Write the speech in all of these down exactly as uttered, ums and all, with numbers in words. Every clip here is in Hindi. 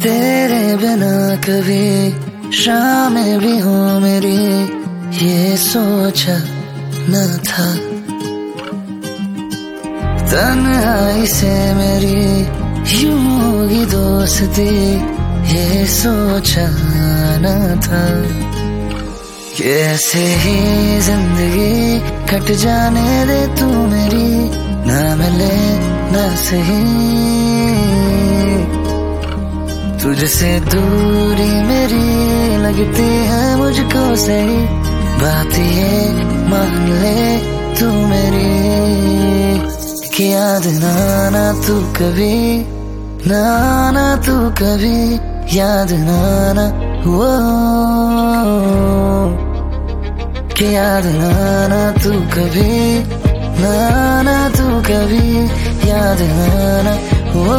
तेरे बिना कभी शाम भी हो मेरी, ये सोचा न था। तन्हाई से मेरी यूं होगी दोस्ती, ये सोचा न था। कैसे ही जिंदगी कट जाने दे तू मेरी, ना मिले ना सही तुझसे दूरी मेरी लगती है मुझको सही। बात ये मान ले तू मेरी, कि याद ना आना तू कभी, ना आना तू कभी, याद ना आना वो, कि याद ना आना तू कभी, ना आना तू कभी, याद ना आना वो।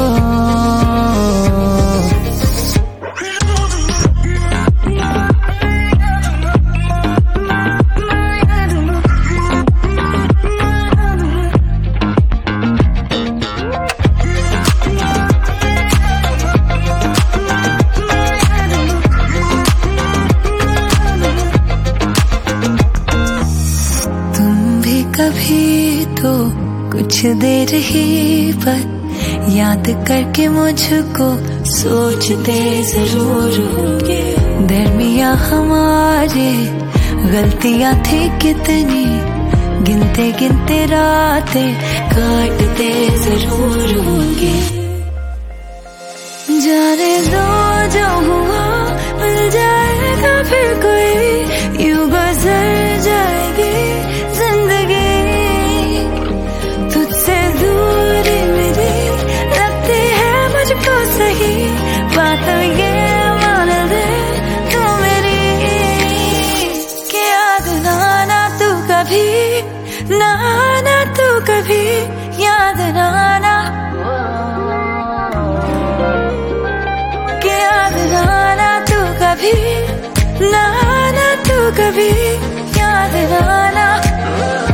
कभी तो कुछ देर ही पर याद करके मुझको सोचते जरूर होंगे। दरमिया हमारे गलतियां थी कितनी, गिनते गिनते रातें काटते जरूर होंगे। जाने दो जो हुआ मिल जाएगा फिर कोई, यूं गुजर जाएगी जिंदगी। तुझसे दूरी मेरी लगती है मुझको सही, बात ये मान ले तू मेरी, कि याद ना आना तू कभी, ना आना तू कभी, याद ना आना, कि याद ना आना तू कभी, ना आना तू कभी, याद ना आना।